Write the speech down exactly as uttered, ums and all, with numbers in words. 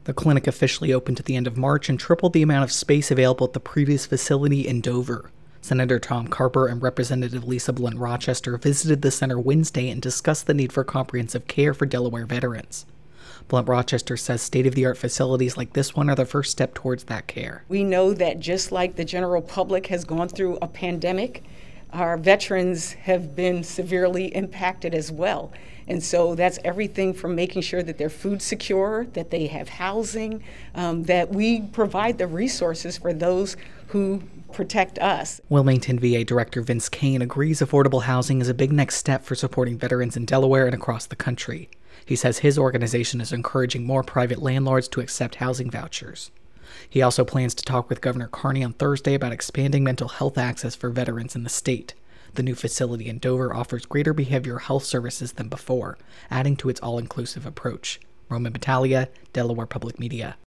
The clinic officially opened at the end of March and tripled the amount of space available at the previous facility in Dover. Senator Tom Carper and Representative Lisa Blunt Rochester visited the center Wednesday and discussed the need for comprehensive care for Delaware veterans. Blunt Rochester says state-of-the-art facilities like this one are the first step towards that care. We know that just like the general public has gone through a pandemic, our veterans have been severely impacted as well. And so that's everything from making sure that they're food secure, that they have housing, um, that we provide the resources for those who protect us. Wilmington V A Director Vince Kane agrees affordable housing is a big next step for supporting veterans in Delaware and across the country. He says his organization is encouraging more private landlords to accept housing vouchers. He also plans to talk with Governor Carney on Thursday about expanding mental health access for veterans in the state. The new facility in Dover offers greater behavioral health services than before, adding to its all-inclusive approach. Roman Battaglia, Delaware Public Media.